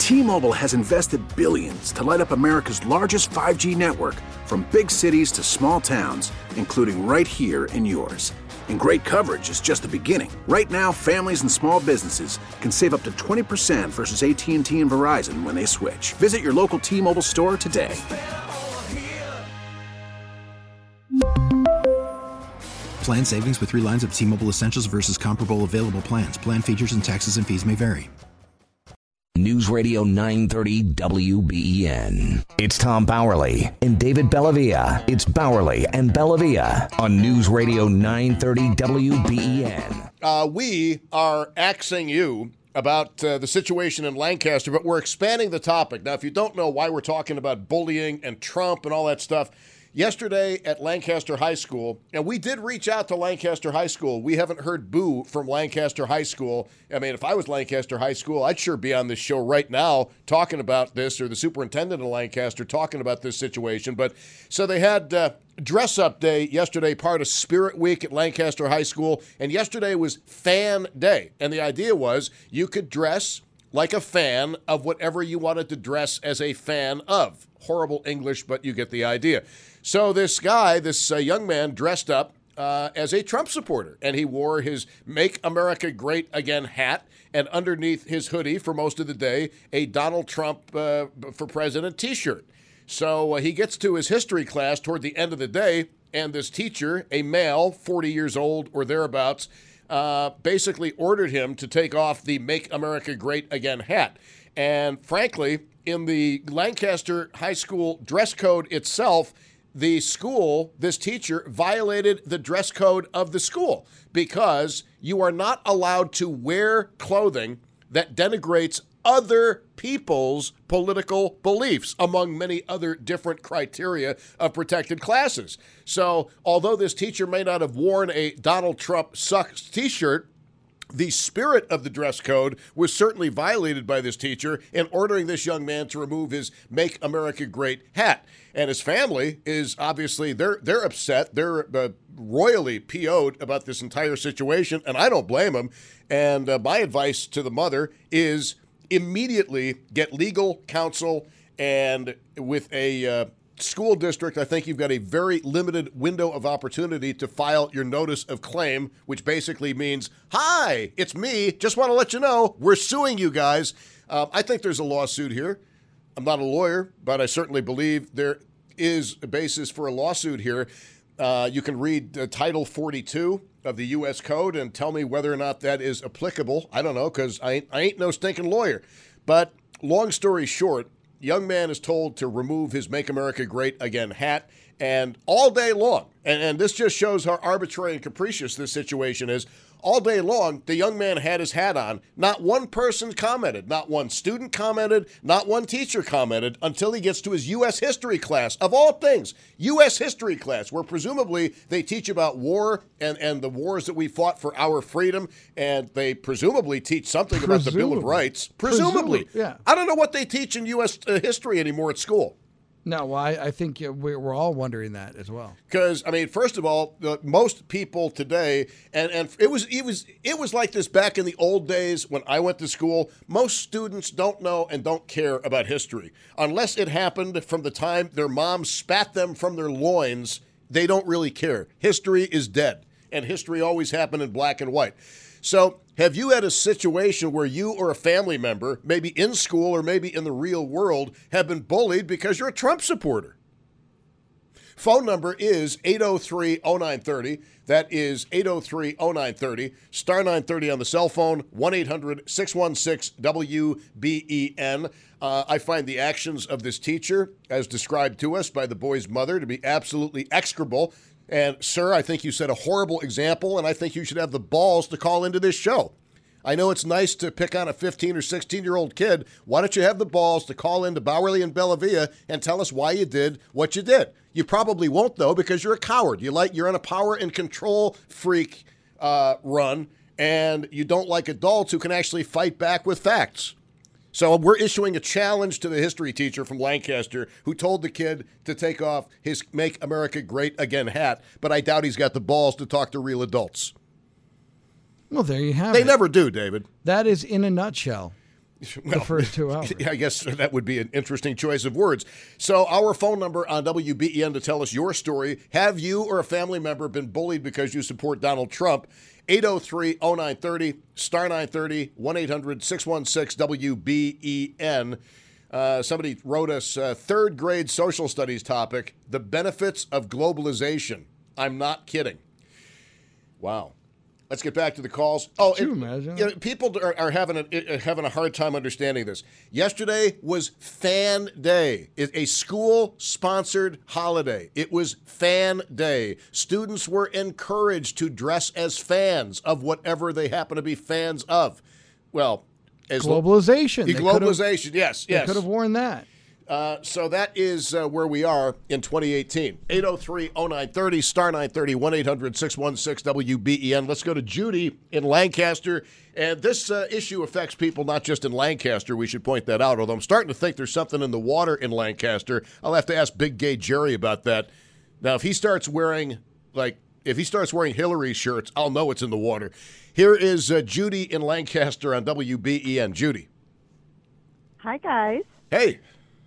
T-Mobile has invested billions to light up America's largest 5G network, from big cities to small towns, including right here in yours. And great coverage is just the beginning. Right now, families and small businesses can save up to 20% versus AT&T and Verizon when they switch. Visit your local T-Mobile store today. Plan savings with 3 lines of T-Mobile Essentials versus comparable available plans. Plan features and taxes and fees may vary. News Radio 930 WBEN. It's Tom Bowerly and David Bellavia. It's Bowerly and Bellavia on News Radio 930 WBEN. We are axing you about the situation in Lancaster, but we're expanding the topic. Now, if you don't know why we're talking about bullying and Trump and all that stuff, yesterday at Lancaster High School, and we did reach out to Lancaster High School. We haven't heard boo from Lancaster High School. I mean, if I was Lancaster High School, I'd sure be on this show right now talking about this, or the superintendent of Lancaster talking about this situation. But so they had dress up day yesterday, part of Spirit Week at Lancaster High School, and yesterday was Fan Day. And the idea was you could dress like a fan of whatever you wanted to dress as a fan of. Horrible English, but you get the idea. So this guy, this young man, dressed up as a Trump supporter, and he wore his Make America Great Again hat, and underneath his hoodie for most of the day, a Donald Trump for President t-shirt. So he gets to his history class toward the end of the day, and this teacher, a male, 40 years old or thereabouts, basically ordered him to take off the Make America Great Again hat. And frankly, in the Lancaster High School dress code itself, the school, this teacher, violated the dress code of the school, because you are not allowed to wear clothing that denigrates other people's political beliefs, among many other different criteria of protected classes. So although this teacher may not have worn a Donald Trump sucks t-shirt, the spirit of the dress code was certainly violated by this teacher in ordering this young man to remove his Make America Great hat. And his family is obviously, they're upset. They're royally PO'd about this entire situation, and I don't blame them. And my advice to the mother is immediately get legal counsel, and with a school district, I think you've got a very limited window of opportunity to file your notice of claim, which basically means, hi, it's me. Just want to let you know we're suing you guys. I think there's a lawsuit here. I'm not a lawyer, but I certainly believe there is a basis for a lawsuit here. You can read Title 42 of the U.S. Code and tell me whether or not that is applicable. I don't know, because I ain't no stinking lawyer. But long story short, young man is told to remove his Make America Great Again hat, and all day long, and this just shows how arbitrary and capricious this situation is, all day long, the young man had his hat on. Not one person commented, not one student commented, not one teacher commented, until he gets to his U.S. history class, of all things, U.S. history class, where presumably they teach about war and the wars that we fought for our freedom, and they presumably teach something about the Bill of Rights. Presumably. Yeah. I don't know what they teach in U.S. history anymore at school. No, well, I think we're all wondering that as well. Because, I mean, first of all, most people today, and it was like this back in the old days when I went to school. Most students don't know and don't care about history. Unless it happened from the time their mom spat them from their loins, they don't really care. History is dead, and history always happened in black and white. So have you had a situation where you or a family member, maybe in school or maybe in the real world, have been bullied because you're a Trump supporter? Phone number is 803-0930. That is 803-0930. Star 930 on the cell phone, 1-800-616-WBEN. I find the actions of this teacher, as described to us by the boy's mother, to be absolutely execrable. And, sir, I think you set a horrible example, and I think you should have the balls to call into this show. I know it's nice to pick on a 15 or 16-year-old kid. Why don't you have the balls to call into Bowerly and Bellavia and tell us why you did what you did? You probably won't, though, because you're a coward. You're on a power and control freak run, and you don't like adults who can actually fight back with facts. So we're issuing a challenge to the history teacher from Lancaster who told the kid to take off his Make America Great Again hat, but I doubt he's got the balls to talk to real adults. Well, there you have it. They never do, David. That is in a nutshell. the first 2 hours. I guess that would be an interesting choice of words. So our phone number on WBEN to tell us your story. Have you or a family member been bullied because you support Donald Trump? 803-0930, star 930, 1-800-616-WBEN. Somebody wrote us third grade social studies topic, the benefits of globalization. I'm not kidding. Wow. Let's get back to the calls. Oh, Could you imagine? You know, people are having a hard time understanding this. Yesterday was Fan Day, a school-sponsored holiday. It was Fan Day. Students were encouraged to dress as fans of whatever they happen to be fans of. Well, as Globalization. Globalization, yes. They could have worn that. So that is where we are in 2018. 803-0930, star 930, 1-800-616-WBEN. Let's go to Judy in Lancaster. And this issue affects people not just in Lancaster. We should point that out, although I'm starting to think there's something in the water in Lancaster. I'll have to ask Big Gay Jerry about that. Now, if he starts wearing Hillary shirts, I'll know it's in the water. Here is Judy in Lancaster on WBEN. Judy. Hi, guys. Hey.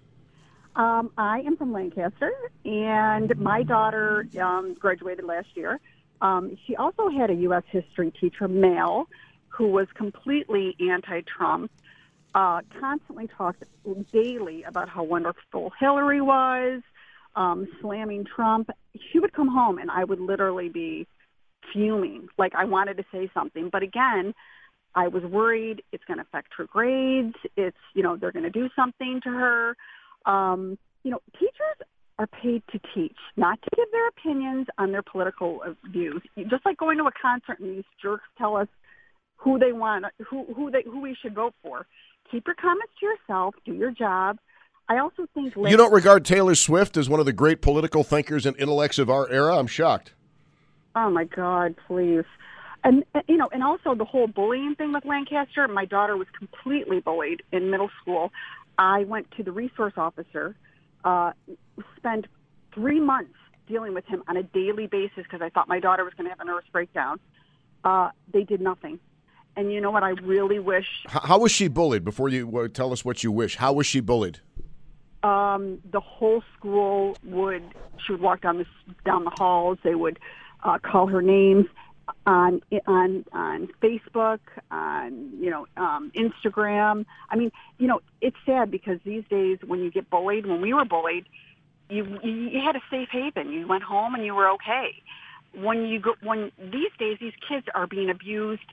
I am from Lancaster, and my daughter graduated last year. She also had a U.S. history teacher, male, who was completely anti-Trump, constantly talked daily about how wonderful Hillary was, slamming Trump. She would come home, and I would literally be fuming, like I wanted to say something. But again, I was worried it's going to affect her grades. They're going to do something to her. Teachers are paid to teach, not to give their opinions on their political views. Just like going to a concert and these jerks tell us who they want, who we should vote for. Keep your comments to yourself. Do your job. I also think you don't regard Taylor Swift as one of the great political thinkers and intellects of our era. I'm shocked. Oh my God, please. And also the whole bullying thing with Lancaster. My daughter was completely bullied in middle school. I went to the resource officer, spent 3 months dealing with him on a daily basis because I thought my daughter was going to have a nervous breakdown. They did nothing. And you know what? I really wish... How was she bullied? Before you tell us what you wish, how was she bullied? The whole school she would walk down the halls. They would call her names on Facebook, on Instagram. I mean, it's sad because these days when you get bullied, when we were bullied, you had a safe haven. You went home and you were okay. When these days these kids are being abused,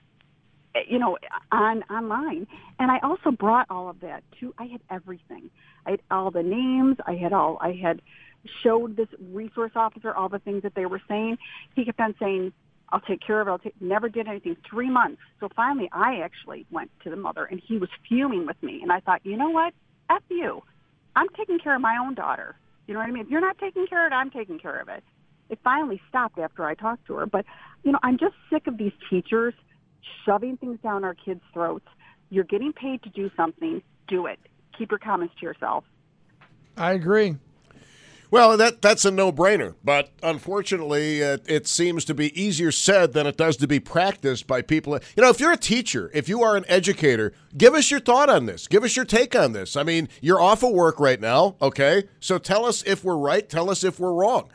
online. And I also brought all of that too. I had everything. I had all the names. I had showed this resource officer all the things that they were saying. He kept on saying, I'll take care of it. Never did anything. 3 months. So finally, I actually went to the mother, and he was fuming with me. And I thought, you know what? F you. I'm taking care of my own daughter. You know what I mean? If you're not taking care of it, I'm taking care of it. It finally stopped after I talked to her. But, I'm just sick of these teachers shoving things down our kids' throats. You're getting paid to do something. Do it. Keep your comments to yourself. I agree. Well, that's a no-brainer, but unfortunately, it seems to be easier said than it does to be practiced by people. If you're a teacher, if you are an educator, give us your thought on this. Give us your take on this. I mean, you're off of work right now, okay? So tell us if we're right. Tell us if we're wrong.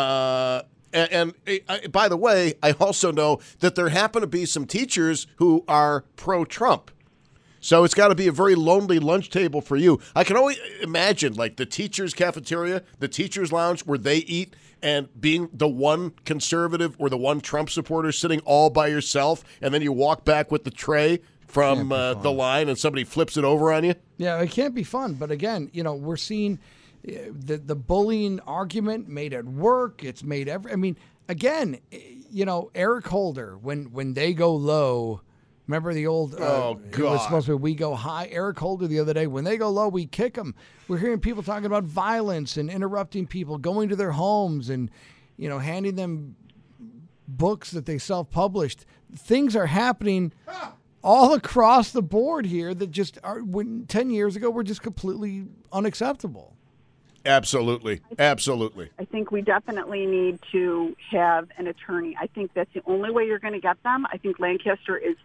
And by the way, I also know that there happen to be some teachers who are pro-Trump. So it's got to be a very lonely lunch table for you. I can only imagine, like, the teacher's cafeteria, the teacher's lounge where they eat, and being the one conservative or the one Trump supporter sitting all by yourself, and then you walk back with the tray from the line and somebody flips it over on you. Yeah, it can't be fun. But again, we're seeing the bullying argument made at work. It's made again, Eric Holder, when they go low. Remember the old, God. It was supposed to be we go high. Eric Holder the other day, when they go low, we kick them. We're hearing people talking about violence and interrupting people, going to their homes and, handing them books that they self-published. Things are happening all across the board here that just 10 years ago were just completely unacceptable. Absolutely. Absolutely. I think we definitely need to have an attorney. I think that's the only way you're going to get them. I think Lancaster is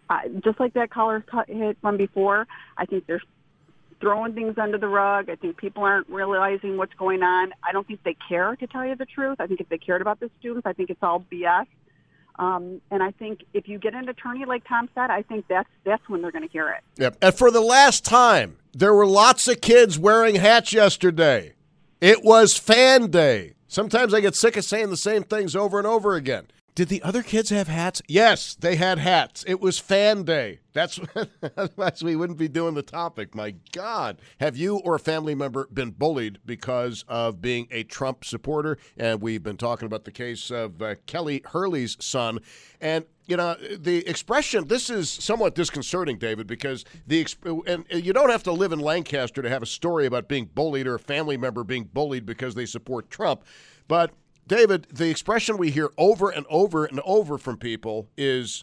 just like that caller hit from before, I think they're throwing things under the rug. I think people aren't realizing what's going on. I don't think they care, to tell you the truth. I think if they cared about the students, I think it's all BS. And I think if you get an attorney, like Tom said, I think that's when they're going to hear it. Yep. And for the last time, there were lots of kids wearing hats yesterday. It was fan day. Sometimes I get sick of saying the same things over and over again. Did the other kids have hats? Yes, they had hats. It was fan day. Otherwise we wouldn't be doing the topic. My God. Have you or a family member been bullied because of being a Trump supporter? And we've been talking about the case of Kelly Hurley's son. And, you know, the expression, this is somewhat disconcerting, David, because and you don't have to live in Lancaster to have a story about being bullied or a family member being bullied because they support Trump. But David, the expression we hear over and over and over from people is,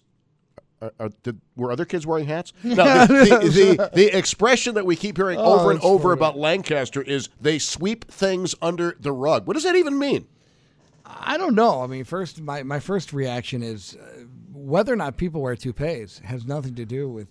were other kids wearing hats? No, the expression that we keep hearing over and over about Lancaster is they sweep things under the rug. What does that even mean? I don't know. I mean, my first reaction is whether or not people wear toupees has nothing to do with.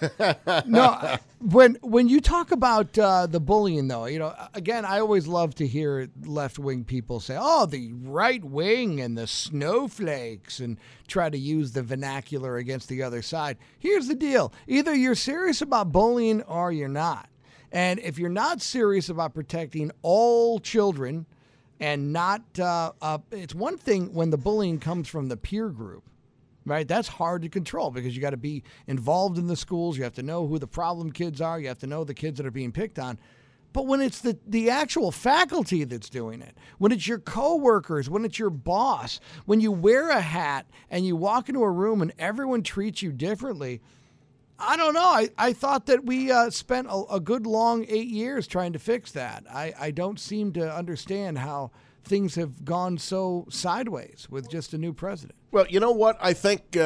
No, when you talk about the bullying, though, you know, again, I always love to hear left-wing people say, "Oh, the right wing and the snowflakes," and try to use the vernacular against the other side. Here's the deal: either you're serious about bullying or you're not. And if you're not serious about protecting all children, and not, it's one thing when the bullying comes from the peer group. Right, that's hard to control because you got to be involved in the schools. You have to know who the problem kids are. You have to know the kids that are being picked on. But when it's the actual faculty that's doing it, when it's your coworkers, when it's your boss, when you wear a hat and you walk into a room and everyone treats you differently, I don't know. I thought that we spent a good long 8 years trying to fix that. I don't seem to understand how things have gone so sideways with just a new president. Well, you know what? I think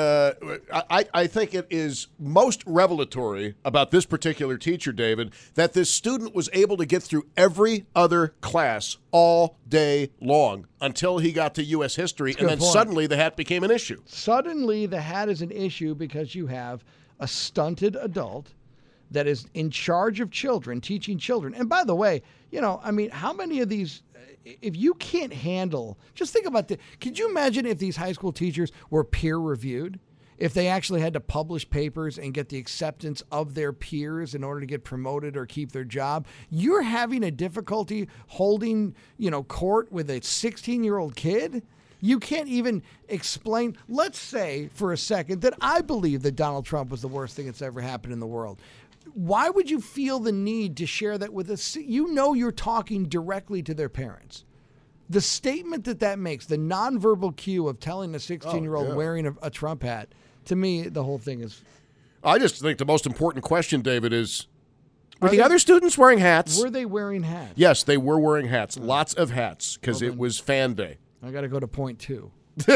I think it is most revelatory about this particular teacher, David, that this student was able to get through every other class all day long until he got to U.S. history, and then suddenly the hat became an issue. Suddenly the hat is an issue because you have a stunted adult that is in charge of children, teaching children. And by the way, you know, I mean, how many of these, if you can't handle, just think about this. Could you imagine if these high school teachers were peer reviewed? If they actually had to publish papers and get the acceptance of their peers in order to get promoted or keep their job? You're having a difficulty holding, you know, court with a 16-year-old kid? You can't even explain. Let's say for a second that I believe that Donald Trump was the worst thing that's ever happened in the world. Why would you feel the need to share that with us? You know you're talking directly to their parents. The statement that makes, the nonverbal cue of telling a 16-year-old wearing a Trump hat, to me, the whole thing is... I just think the most important question, David, is, were the other students wearing hats? Were they wearing hats? Yes, they were wearing hats. Lots of hats, because it was fan day. I got to go to point 2.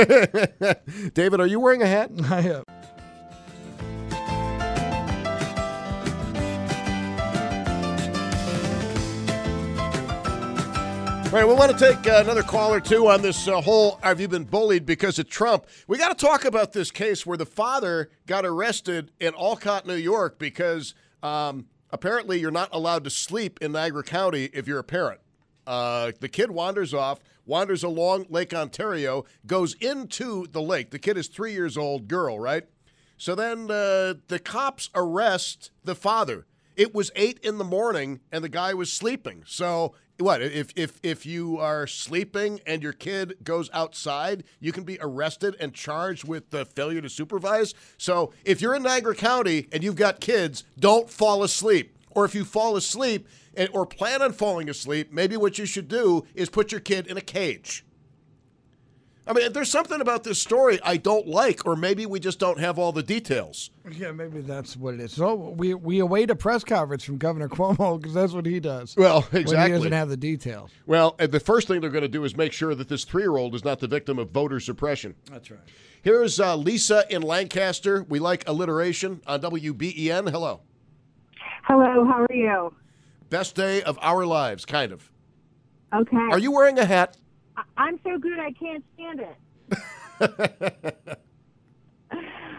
David, are you wearing a hat? I am. All right, we want to take another call or two on this whole have you been bullied because of Trump. We got to talk about this case where the father got arrested in Olcott, New York, because apparently you're not allowed to sleep in Niagara County if you're a parent. The kid wanders along Lake Ontario, goes into the lake. The kid is 3 years old, girl, right? So then the cops arrest the father. It was 8 a.m. and the guy was sleeping. So what, if you are sleeping and your kid goes outside, you can be arrested and charged with the failure to supervise? So if you're in Niagara County and you've got kids, don't fall asleep. Or if you fall asleep or plan on falling asleep, maybe what you should do is put your kid in a cage. I mean, there's something about this story I don't like, or maybe we just don't have all the details. Yeah, maybe that's what it is. So we await a press conference from Governor Cuomo because that's what he does. Well, exactly. When he doesn't have the details. Well, the first thing they're going to do is make sure that this 3-year-old is not the victim of voter suppression. That's right. Here's Lisa in Lancaster. We like alliteration on WBEN. Hello. Hello, how are you? Best day of our lives, kind of. Okay. Are you wearing a hat? I'm so good I can't stand it.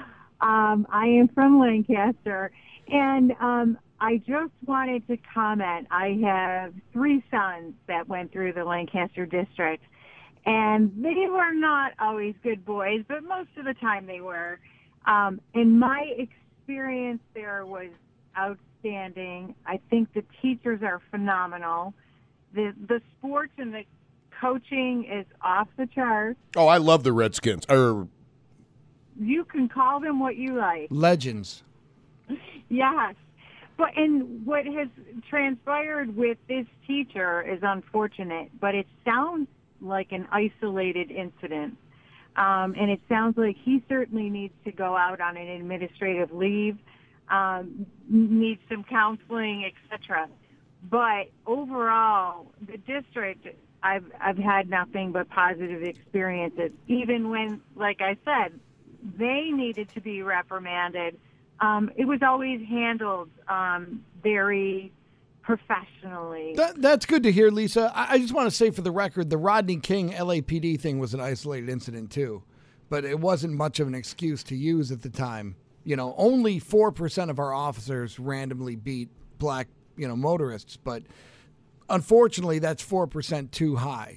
I am from Lancaster, and I just wanted to comment. I have 3 sons that went through the Lancaster district, and they were not always good boys, but most of the time they were. And my experience there was outstanding. I think the teachers are phenomenal. The sports and the coaching is off the charts. Oh, I love the Redskins. You can call them what you like. Legends. Yes. And what has transpired with this teacher is unfortunate, but it sounds like an isolated incident. And it sounds like he certainly needs to go out on an administrative leave, needs some counseling, etc. But overall, the district, I've had nothing but positive experiences. Even when, like I said, they needed to be reprimanded, it was always handled very professionally. That's good to hear, Lisa. I just want to say for the record, the Rodney King LAPD thing was an isolated incident too, but it wasn't much of an excuse to use at the time. You know, only 4% of our officers randomly beat black, motorists, but unfortunately that's 4% too high,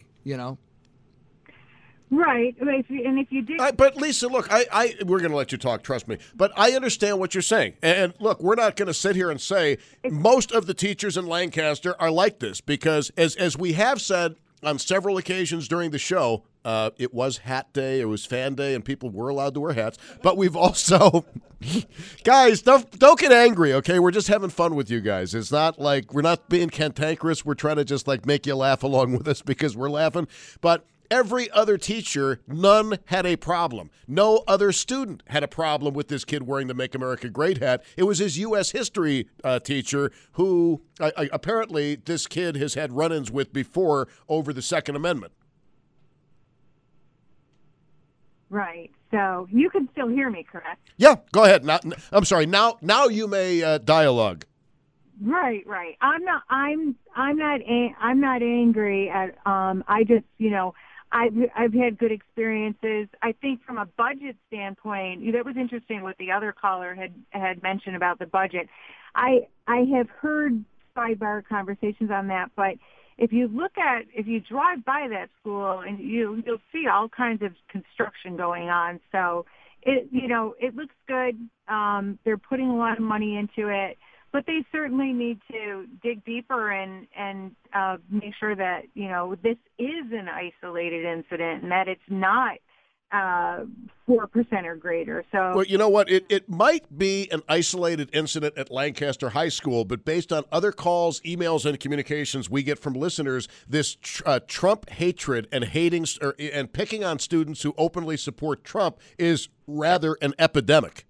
Right. If you did. But Lisa, look, we're going to let you talk, trust me. But I understand what you're saying. And look, we're not going to sit here and say most of the teachers in Lancaster are like this because, as we have said on several occasions during the show, it was hat day, it was fan day, and people were allowed to wear hats. But we've also, guys, don't get angry, okay? We're just having fun with you guys. It's not like we're not being cantankerous. We're trying to just make you laugh along with us because we're laughing. But every other teacher, none had a problem. No other student had a problem with this kid wearing the Make America Great hat. It was his U.S. history teacher who apparently this kid has had run-ins with before over the Second Amendment. Right. So you can still hear me, correct? Yeah, go ahead. I'm sorry. Now you may dialogue. Right. I'm not angry at. I just, I've had good experiences. I think from a budget standpoint, that was interesting what the other caller had mentioned about the budget. I have heard sidebar conversations on that, but if you drive by that school and you'll see all kinds of construction going on. So it looks good. They're putting a lot of money into it. But they certainly need to dig deeper and make sure that, this is an isolated incident and that it's not 4% or greater. So, well, you know what? It might be an isolated incident at Lancaster High School, but based on other calls, emails, and communications we get from listeners, this Trump hatred and and picking on students who openly support Trump is rather an epidemic.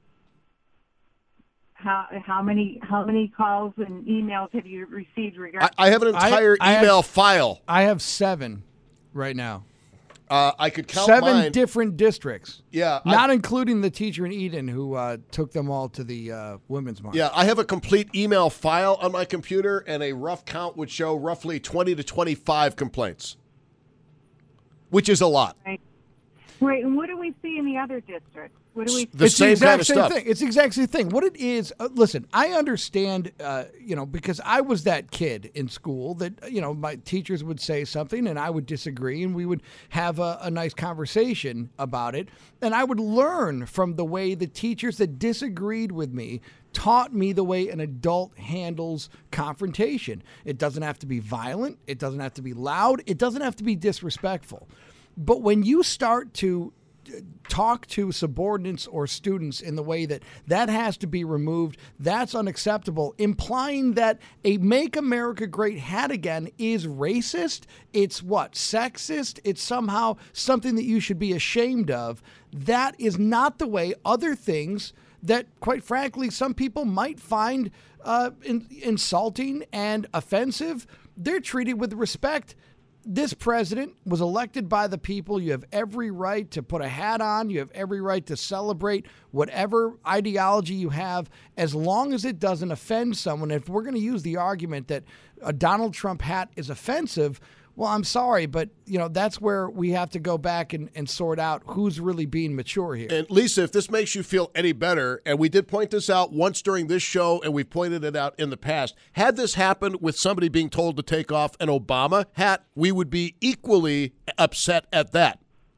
How many calls and emails have you received regarding? I have an entire email file. I have 7 right now. I could count 7 mine. Different districts. Yeah, not including the teacher in Eden who took them all to the Women's March. Yeah, I have a complete email file on my computer, and a rough count would show roughly 20 to 25 complaints, which is a lot. Right, and what do we see in the other districts? What do we? The same kind of stuff. Thing. It's the exact same thing. What it is, listen, I understand, because I was that kid in school that, my teachers would say something and I would disagree and we would have a nice conversation about it. And I would learn from the way the teachers that disagreed with me taught me the way an adult handles confrontation. It doesn't have to be violent. It doesn't have to be loud. It doesn't have to be disrespectful. But when you start to talk to subordinates or students in the way that has to be removed, that's unacceptable, implying that a Make America Great hat again is racist. It's sexist. It's somehow something that you should be ashamed of. That is not the way other things that, quite frankly, some people might find insulting and offensive, they're treated with respect. This president was elected by the people. You have every right to put a hat on. You have every right to celebrate whatever ideology you have, as long as it doesn't offend someone. If we're going to use the argument that a Donald Trump hat is offensive, Well, I'm sorry, but that's where we have to go back and sort out who's really being mature here. And Lisa, if this makes you feel any better, and we did point this out once during this show, and we've pointed it out in the past, had this happened with somebody being told to take off an Obama hat, we would be equally upset at that.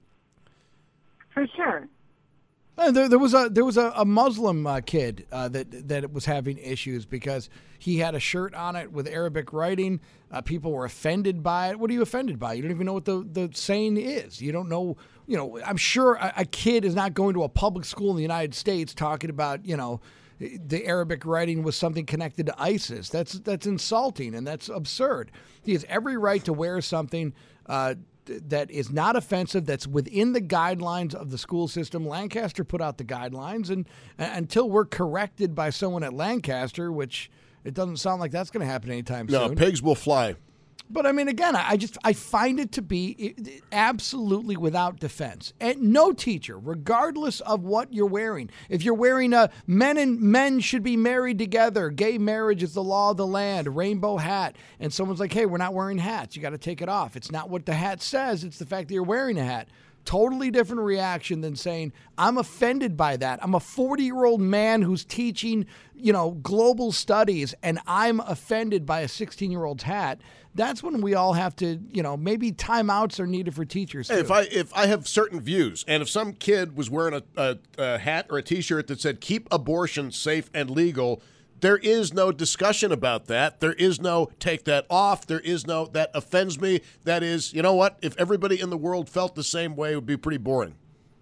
For sure. There was a Muslim kid that was having issues because he had a shirt on it with Arabic writing. People were offended by it. What are you offended by? You don't even know what the saying is. You don't know. I'm sure a kid is not going to a public school in the United States talking about the Arabic writing was something connected to ISIS. That's insulting and that's absurd. He has every right to wear something that is not offensive, that's within the guidelines of the school system. Lancaster put out the guidelines, and until we're corrected by someone at Lancaster, which it doesn't sound like that's going to happen anytime soon. No, pigs will fly. But, I mean, again, I find it to be absolutely without defense. And no teacher, regardless of what you're wearing, if you're wearing men should be married together, gay marriage is the law of the land, rainbow hat, and someone's like, hey, we're not wearing hats, you got to take it off. It's not what the hat says, it's the fact that you're wearing a hat. Totally different reaction than saying, I'm offended by that. I'm a 40-year-old man who's teaching, global studies, and I'm offended by a 16-year-old's hat. That's when we all have to, maybe timeouts are needed for teachers too. If I have certain views, and if some kid was wearing a hat or a T-shirt that said, keep abortion safe and legal, there is no discussion about that. There is no take that off. There is no that offends me. That is, you know what? If everybody in the world felt the same way, it would be pretty boring.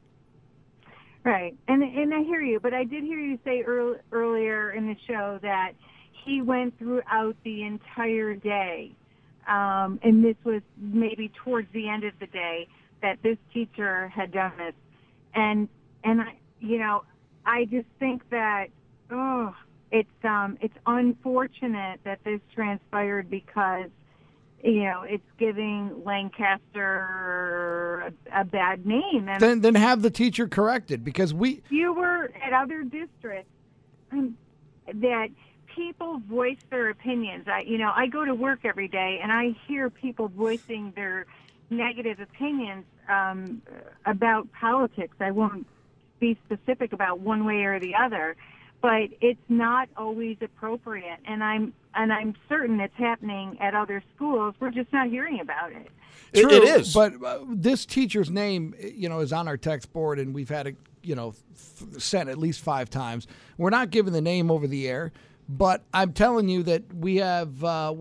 Right. And I hear you, but I did hear you say earlier in the show that he went throughout the entire day, and this was maybe towards the end of the day, that this teacher had done this. And I just think that, it's unfortunate that this transpired because, it's giving Lancaster a bad name. And then have the teacher corrected, because you were at other districts that people voice their opinions. I go to work every day and I hear people voicing their negative opinions about politics. I won't be specific about one way or the other, but it's not always appropriate, and I'm certain it's happening at other schools. We're just not hearing about it. True, it is. But this teacher's name, is on our text board, and we've had it, sent at least 5 times. We're not giving the name over the air, but I'm telling you that we have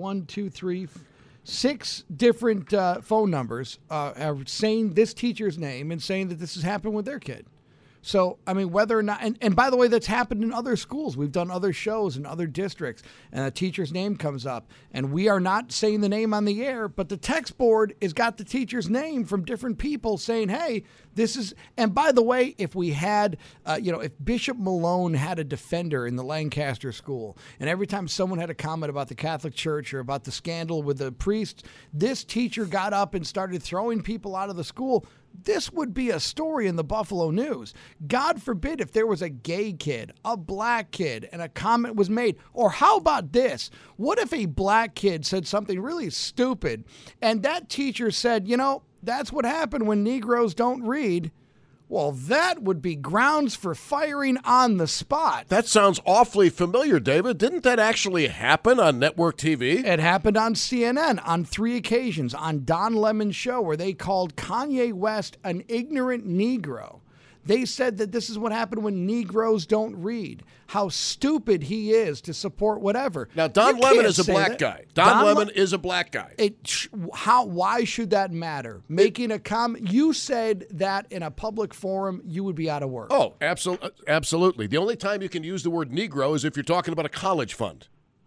6 different phone numbers saying this teacher's name and saying that this has happened with their kid. So, I mean, whether or not, and by the way, that's happened in other schools. We've done other shows in other districts, and a teacher's name comes up, and we are not saying the name on the air, but the text board has got the teacher's name from different people saying, hey, this is, and by the way, if we had, if Bishop Malone had a defender in the Lancaster school, and every time someone had a comment about the Catholic Church or about the scandal with the priests, this teacher got up and started throwing people out of the school, this would be a story in the Buffalo News. God forbid if there was a gay kid, a black kid, and a comment was made. Or how about this? What if a black kid said something really stupid, and that teacher said, that's what happened when Negroes don't read? Well, that would be grounds for firing on the spot. That sounds awfully familiar, David. Didn't that actually happen on network TV? It happened on CNN on 3 occasions on Don Lemon's show, where they called Kanye West an ignorant Negro. They said that this is what happened when Negroes don't read. How stupid he is to support whatever. Now, Don Lemon is a black guy. Don Lemon is a black guy. Why should that matter? Making a comment. You said that in a public forum, you would be out of work. Oh, absolutely. The only time you can use the word Negro is if you're talking about a college fund.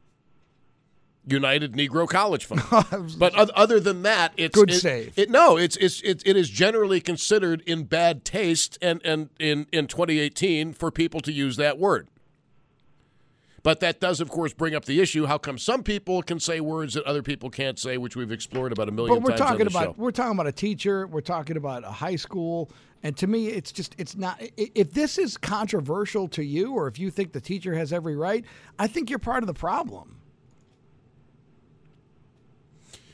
United Negro College Fund. But other than that, it's good save. It is generally considered in bad taste and in 2018 for people to use that word. But that does, of course, bring up the issue: how come some people can say words that other people can't say, which we've explored about a million times on the show. We're talking about a teacher. We're talking about a high school. And to me, it's not. If this is controversial to you, or if you think the teacher has every right, I think you're part of the problem.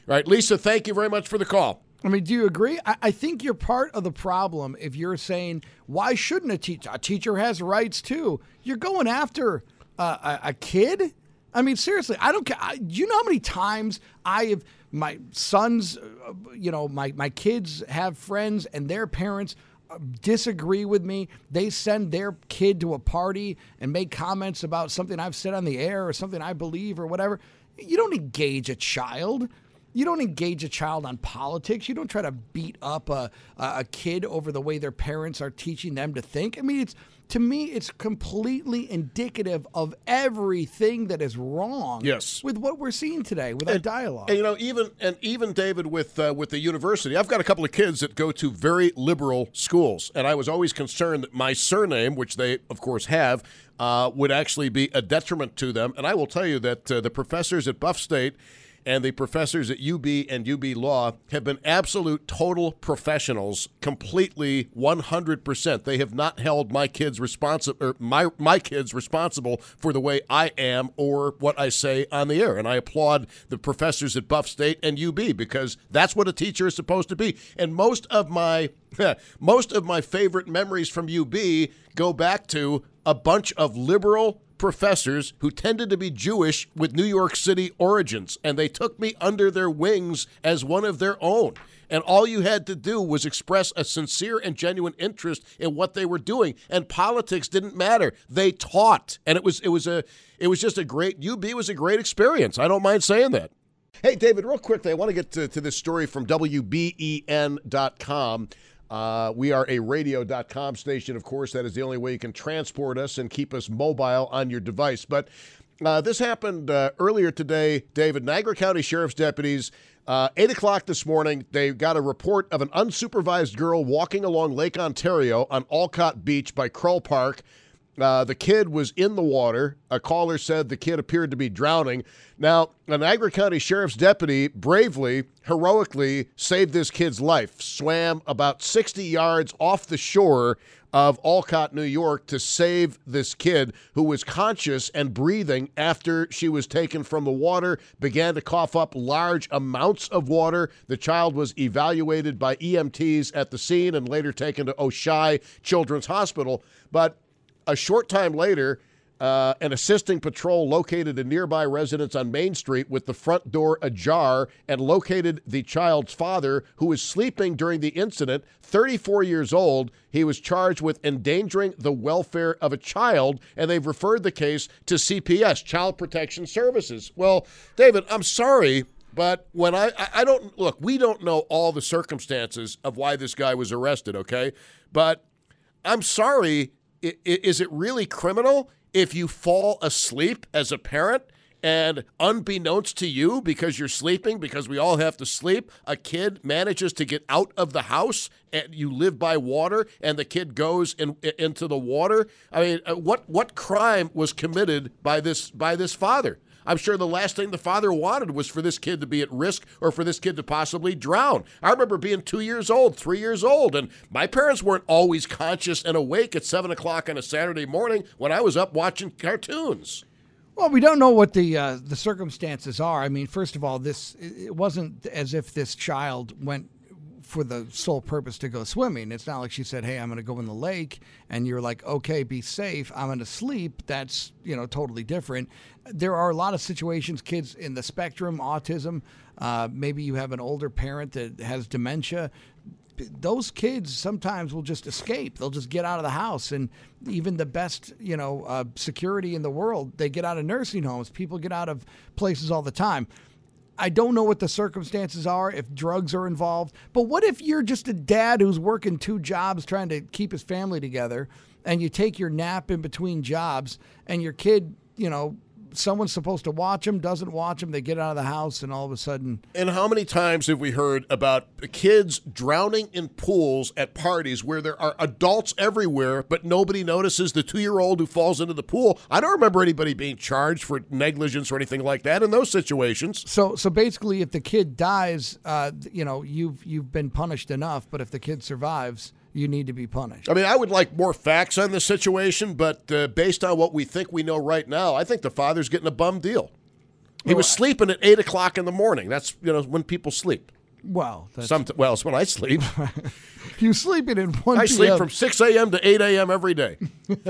All right, Lisa, thank you very much for the call. I mean, do you agree? I think you're part of the problem if you're saying, why shouldn't a teacher? A teacher has rights too. You're going after a kid? I mean, seriously, I don't care. Do you know how many times my sons, my kids have friends and their parents disagree with me. They send their kid to a party and make comments about something I've said on the air or something I believe or whatever. You don't engage a child. You don't engage a child on politics. You don't try to beat up a kid over the way their parents are teaching them to think. I mean, to me, it's completely indicative of everything that is wrong with what we're seeing today with our dialogue. And even David, with the university, I've got a couple of kids that go to very liberal schools, and I was always concerned that my surname, which they, of course, have, would actually be a detriment to them. And I will tell you that the professors at Buff State and the professors at UB and UB Law have been absolute total professionals, completely 100%. They have not held my kids responsible, or my kids responsible for the way I am or what I say on the air. And I applaud the professors at Buff State and UB because that's what a teacher is supposed to be. And most of my favorite memories from UB go back to a bunch of liberal professors who tended to be Jewish with New York City origins, and they took me under their wings as one of their own. And all you had to do was express a sincere and genuine interest in what they were doing, and politics didn't matter. They taught, and it was just a great UB was a great experience. I don't mind saying that. Hey, David, real quickly, I want to get to this story from WBEN.com. We are a radio.com station, of course. That is the only way you can transport us and keep us mobile on your device. But this happened earlier today, David. Niagara County Sheriff's deputies, 8 o'clock this morning, they got a report of an unsupervised girl walking along Lake Ontario on Olcott Beach by Krull Park. The kid was in the water. A caller said the kid appeared to be drowning. Now, a Niagara County Sheriff's deputy bravely, heroically saved this kid's life, swam about 60 yards off the shore of Olcott, New York, to save this kid who was conscious and breathing after she was taken from the water, began to cough up large amounts of water. The child was evaluated by EMTs at the scene and later taken to Oishei Children's Hospital. But a short time later, an assisting patrol located a nearby residence on Main Street with the front door ajar and located the child's father, who was sleeping during the incident, 34 years old. He was charged with endangering the welfare of a child, and they've referred the case to CPS, Child Protection Services. Well, David, I'm sorry, but when I don't look, we don't know all the circumstances of why this guy was arrested, okay? But I'm sorry. Is it really criminal if you fall asleep as a parent and unbeknownst to you, because you're sleeping, because we all have to sleep, a kid manages to get out of the house and you live by water and the kid goes into the water? I mean, what crime was committed by this father? I'm sure the last thing the father wanted was for this kid to be at risk or for this kid to possibly drown. I remember being 2 years old, 3 years old, and my parents weren't always conscious and awake at 7 o'clock on a Saturday morning when I was up watching cartoons. Well, we don't know what the circumstances are. I mean, first of all, it wasn't as if this child went for the sole purpose to go swimming. It's not like she said, hey, I'm going to go in the lake, and you're like, okay, be safe, I'm going to sleep. That's, totally different. There are a lot of situations, kids in the spectrum, autism, maybe you have an older parent that has dementia. Those kids sometimes will just escape. They'll just get out of the house. And even the best, security in the world, they get out of nursing homes. People get out of places all the time. I don't know what the circumstances are, if drugs are involved. But what if you're just a dad who's working 2 jobs trying to keep his family together, and you take your nap in between jobs, and your kid, someone's supposed to watch them, doesn't watch them, they get out of the house, and all of a sudden... And how many times have we heard about kids drowning in pools at parties where there are adults everywhere, but nobody notices the 2-year-old who falls into the pool? I don't remember anybody being charged for negligence or anything like that in those situations. So basically, if the kid dies, you've been punished enough, but if the kid survives... you need to be punished. I mean, I would like more facts on the situation, but based on what we think we know right now, I think the father's getting a bum deal. He was sleeping at 8 o'clock in the morning. That's when people sleep. Well, that's... It's when I sleep. You sleeping at 1 p.m. I sleep from 6 a.m. to 8 a.m. every day.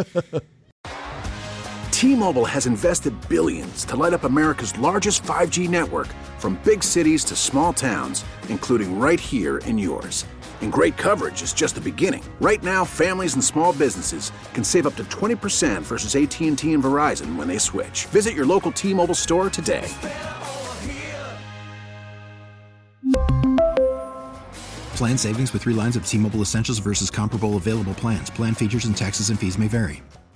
T-Mobile has invested billions to light up America's largest 5G network, from big cities to small towns, including right here in yours. And great coverage is just the beginning. Right now, families and small businesses can save up to 20% versus AT&T and Verizon when they switch. Visit your local T-Mobile store today. Plan savings with 3 lines of T-Mobile Essentials versus comparable available plans. Plan features and taxes and fees may vary.